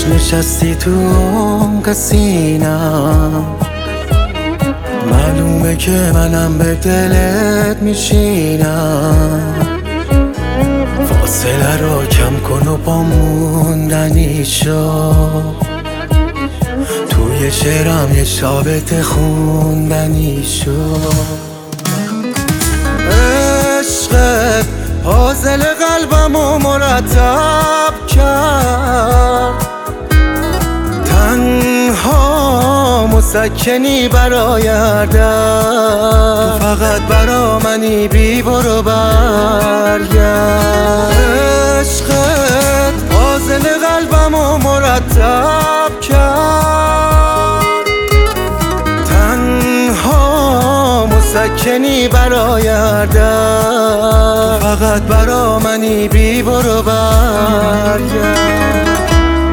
نشستی تو عمق سینم، معلومه که منم به دلت میشینم. فاصله رو کم کن و با موندنی شو، توی شعرم یه شابت خوندنی شو. عشقت پازل قلبمو مرتب کرد، تنها مسکنی برای هر درد، تو فقط برا منی بی برو برگرد. عشقت پازل قلبمو مرتب کرد، تنها مسکنی برای هر درد، تو فقط برا منی بی برو برگرد.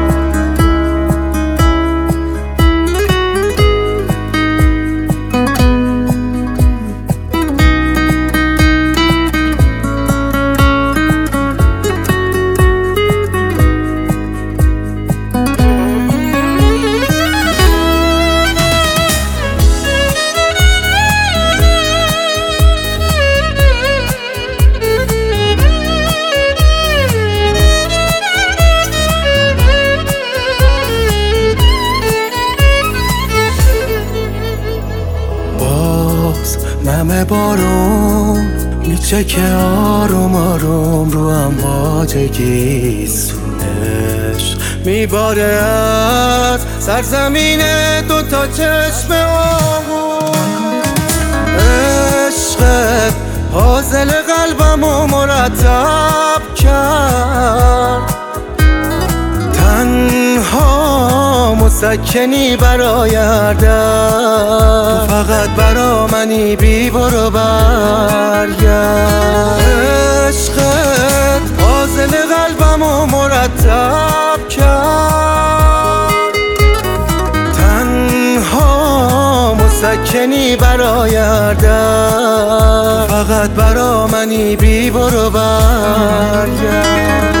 نم بارون میچکه آروم آروم رو امواجگی، سونش میباره از سرزمین دوتا چشم آهو. عشقت پازل قلبمو مرتب کرد، تنها مسکنی برای هر درد، تو فقط برا منی بی برو برگرد. عشقت پازل قلبمو مرتب کرد، تنها مسکنی برای هر درد، تو فقط برا منی بی برو برگرد.